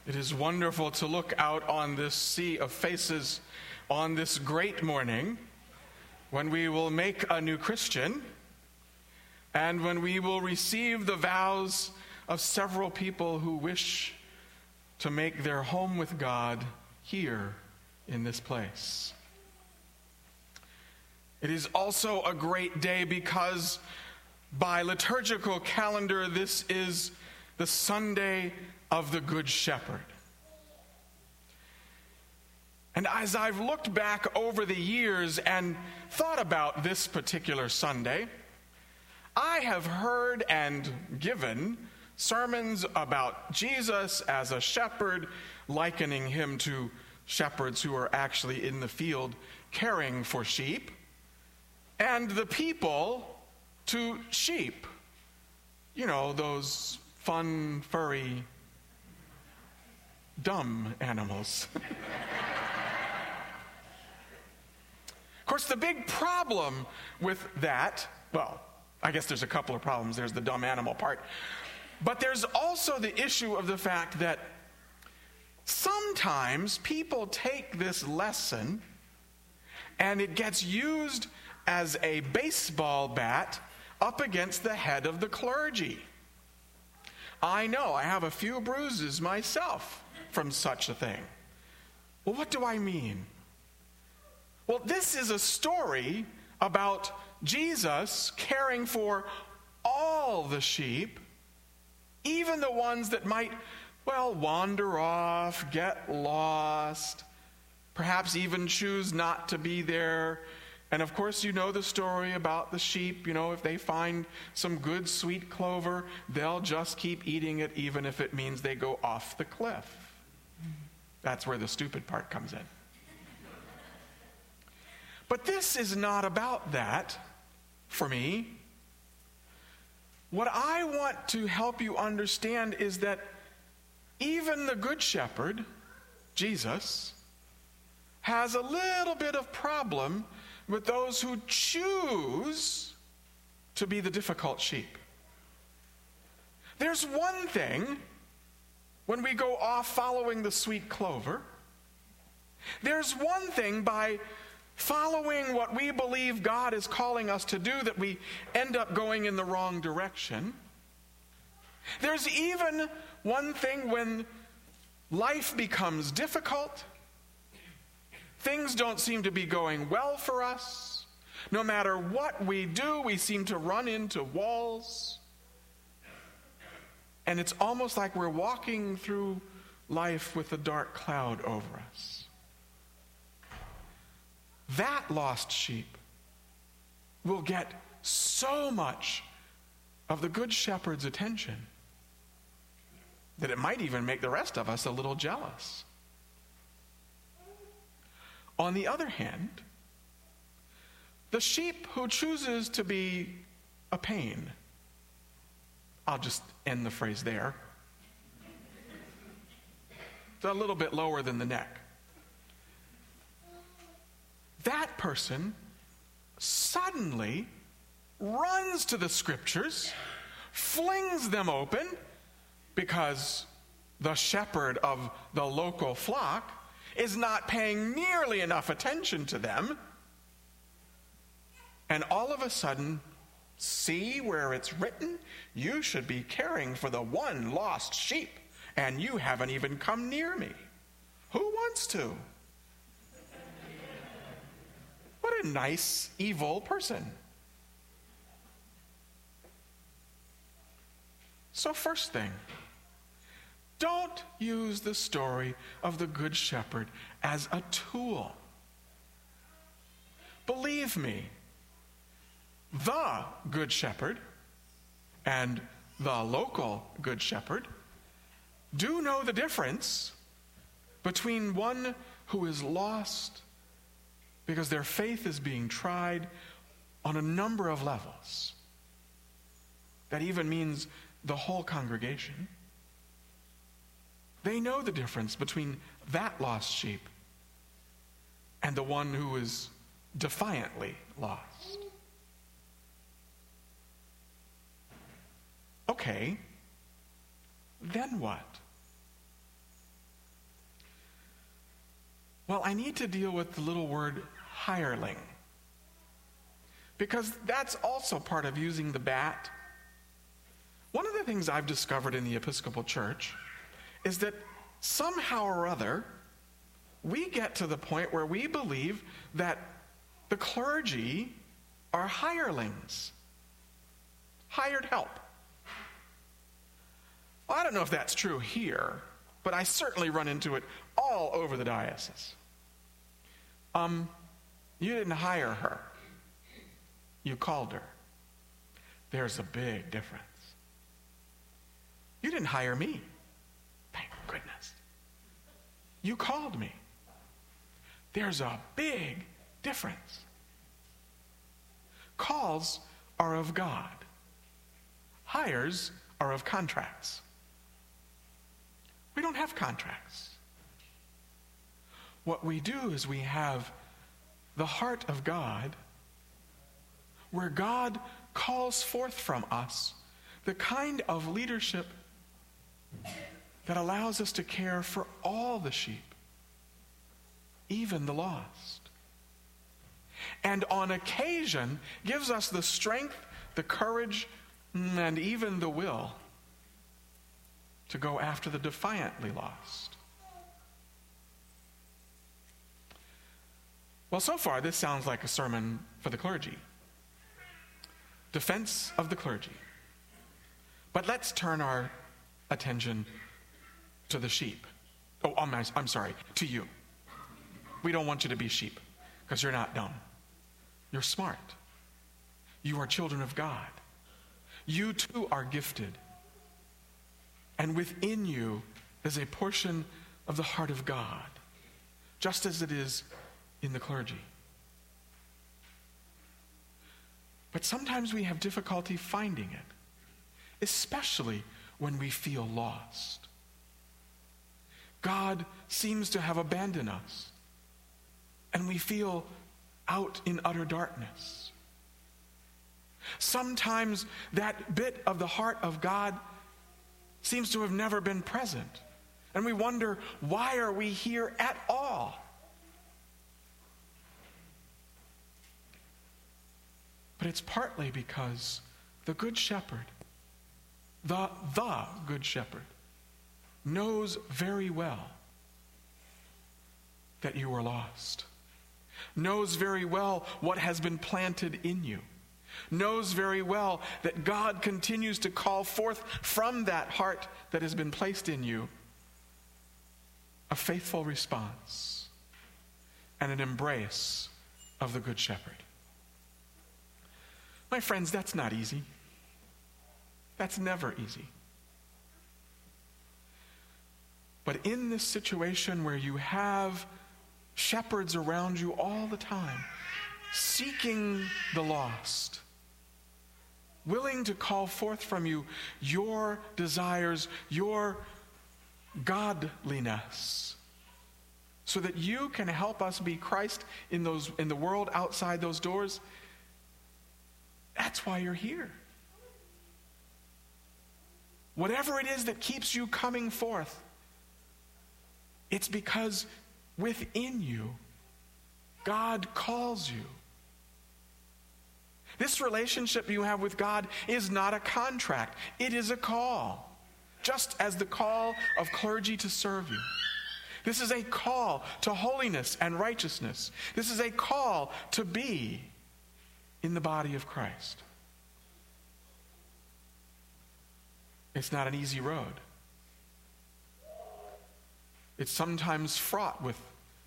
It is wonderful to look out on this sea of faces on this great morning when we will make a new Christian and when we will receive the vows of several people who wish to make their home with God here in this place. It is also a great day because by liturgical calendar, this is the Sunday of the Good Shepherd. And as I've looked back over the years and thought about this particular Sunday, I have heard and given sermons about Jesus as a shepherd, likening him to shepherds who are actually in the field caring for sheep, and the people to sheep. You know, those fun, furry, dumb animals. Of course, the big problem with that, well, I guess there's a couple of problems. There's the dumb animal part. But there's also the issue of the fact that sometimes people take this lesson and it gets used as a baseball bat up against the head of the clergy. I know, I have a few bruises myself from such a thing. Well, what do I mean? Well, this is a story about Jesus caring for all the sheep, even the ones that might, well, wander off, get lost, perhaps even choose not to be there. And of course, you know the story about the sheep. You know, if they find some good sweet clover, they'll just keep eating it, even if it means they go off the cliff. That's where the stupid part comes in. But this is not about that for me. What I want to help you understand is that even the Good Shepherd, Jesus, has a little bit of problem with those who choose to be the difficult sheep. There's one thing when we go off following the sweet clover. There's one thing by following what we believe God is calling us to do that we end up going in the wrong direction. There's even one thing when life becomes difficult. Things don't seem to be going well for us. No matter what we do, we seem to run into walls. And it's almost like we're walking through life with a dark cloud over us. That lost sheep will get so much of the Good Shepherd's attention that it might even make the rest of us a little jealous. On the other hand, the sheep who chooses to be a pain, I'll just end the phrase there. It's a little bit lower than the neck. That person suddenly runs to the scriptures, flings them open, because the shepherd of the local flock is not paying nearly enough attention to them. And all of a sudden, see where it's written, you should be caring for the one lost sheep, and you haven't even come near me. Who wants to? What a nice, evil person. So first thing, don't use the story of the Good Shepherd as a tool. Believe me, the Good Shepherd and the local Good Shepherd do know the difference between one who is lost because their faith is being tried on a number of levels. That even means the whole congregation. They know the difference between that lost sheep and the one who is defiantly lost. Okay, then what? Well, I need to deal with the little word hireling, because that's also part of using the bat. One of the things I've discovered in the Episcopal Church is that somehow or other, we get to the point where we believe that the clergy are hirelings, hired help. Well, I don't know if that's true here, but I certainly run into it all over the diocese. You didn't hire her. You called her. There's a big difference. You didn't hire me. Thank goodness. You called me. There's a big difference. Calls are of God. Hires are of contracts. We don't have contracts. What we do is we have the heart of God, where God calls forth from us the kind of leadership that allows us to care for all the sheep, even the lost. And on occasion gives us the strength, the courage, and even the will to go after the defiantly lost. Well, so far this sounds like a sermon for the clergy. Defense of the clergy. But let's turn our attention to the sheep. Oh, I'm sorry, to you. We don't want you to be sheep, because you're not dumb. You're smart. You are children of God. You too are gifted. And within you is a portion of the heart of God, just as it is in the clergy. But sometimes we have difficulty finding it, especially when we feel lost. God seems to have abandoned us, and we feel out in utter darkness. Sometimes that bit of the heart of God seems to have never been present, and we wonder, why are we here at all? But it's partly because the Good Shepherd, the Good Shepherd, knows very well that you are lost, knows very well what has been planted in you, knows very well that God continues to call forth from that heart that has been placed in you a faithful response and an embrace of the Good Shepherd. My friends, that's not easy. That's never easy. But in this situation where you have shepherds around you all the time, seeking the lost, willing to call forth from you your desires, your godliness, so that you can help us be Christ in the world outside those doors, that's why you're here. Whatever it is that keeps you coming forth, it's because within you, God calls you. This relationship you have with God is not a contract. It is a call, just as the call of clergy to serve you. This is a call to holiness and righteousness. This is a call to be in the body of Christ. It's not an easy road. It's sometimes fraught with,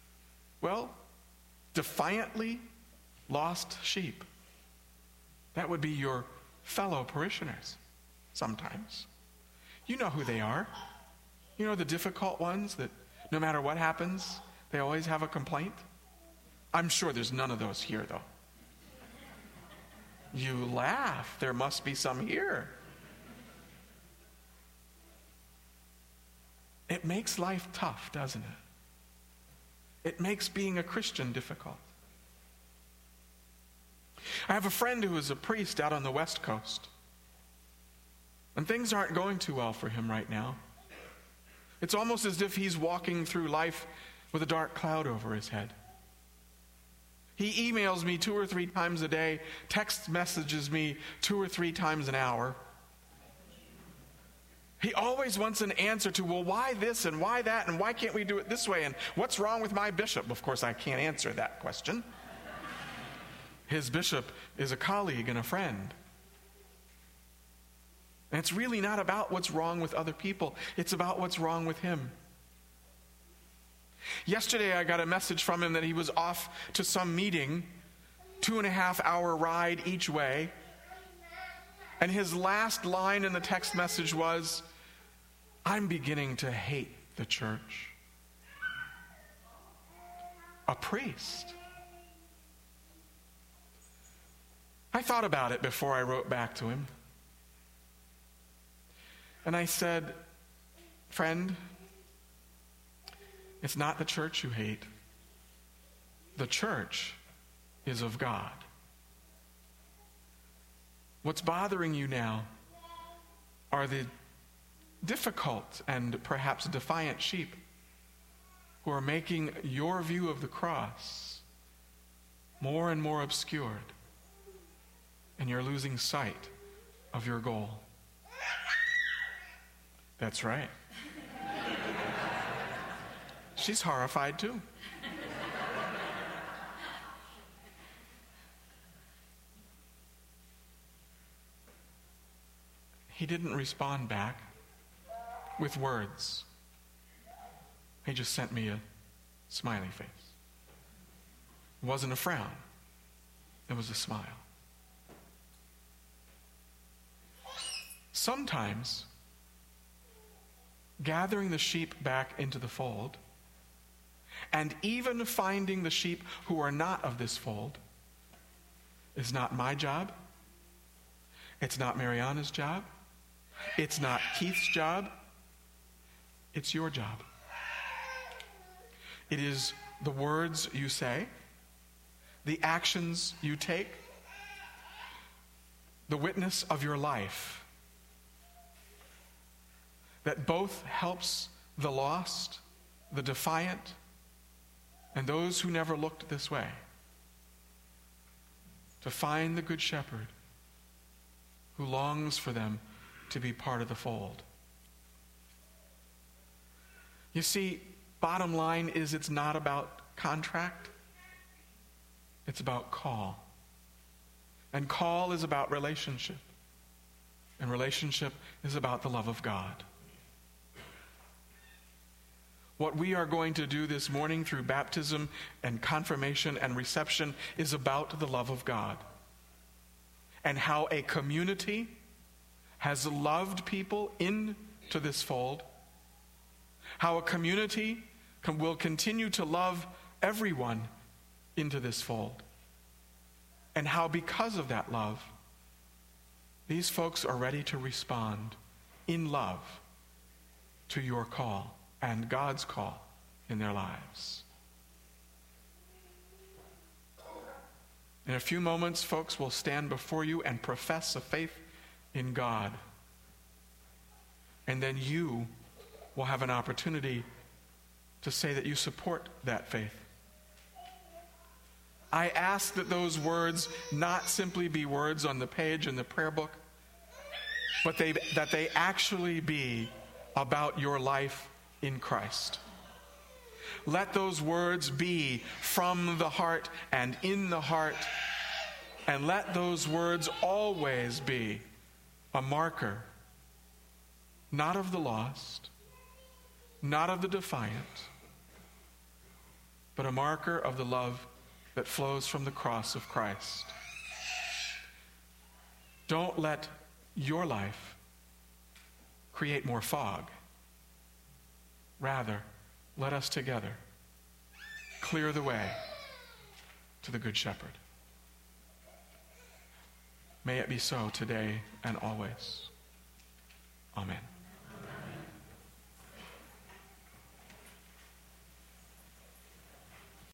defiantly lost sheep. That would be your fellow parishioners sometimes. You know who they are. You know the difficult ones that no matter what happens, they always have a complaint. I'm sure there's none of those here, though. You laugh. There must be some here. It makes life tough, doesn't it? It makes being a Christian difficult. I have a friend who is a priest out on the West Coast, and things aren't going too well for him right now. It's almost as if he's walking through life with a dark cloud over his head. He emails me 2 or 3 times a day, text messages me 2 or 3 times an hour. He always wants an answer to, well, why this and why that and why can't we do it this way and what's wrong with my bishop? Of course, I can't answer that question. His bishop is a colleague and a friend. And it's really not about what's wrong with other people. It's about what's wrong with him. Yesterday, I got a message from him that he was off to some meeting, 2.5-hour ride each way. And his last line in the text message was, "I'm beginning to hate the church." A priest. I thought about it before I wrote back to him. And I said, "Friend, it's not the church you hate. The church is of God. What's bothering you now are the difficult and perhaps defiant sheep who are making your view of the cross more and more obscured, and you're losing sight of your goal." That's right. She's horrified too. He didn't respond back with words. He just sent me a smiley face. It wasn't a frown. It was a smile. Sometimes, gathering the sheep back into the fold, and even finding the sheep who are not of this fold, is not my job. It's not Mariana's job. It's not Keith's job. It's your job. It is the words you say, the actions you take, the witness of your life that both helps the lost, the defiant, and those who never looked this way to find the Good Shepherd who longs for them to be part of the fold. You see, bottom line is it's not about contract. It's about call. And call is about relationship. And relationship is about the love of God. What we are going to do this morning through baptism and confirmation and reception is about the love of God. And how a community has loved people into this fold. How a community will continue to love everyone into this fold. And how because of that love, these folks are ready to respond in love to your call and God's call in their lives. In a few moments, folks will stand before you and profess a faith in God. And then you will have an opportunity to say that you support that faith. I ask that those words not simply be words on the page in the prayer book, but that they actually be about your life in Christ. Let those words be from the heart and in the heart, and let those words always be a marker, not of the lost, not of the defiant, but a marker of the love that flows from the cross of Christ. Don't let your life create more fog. Rather, let us together clear the way to the Good Shepherd. May it be so today and always. Amen.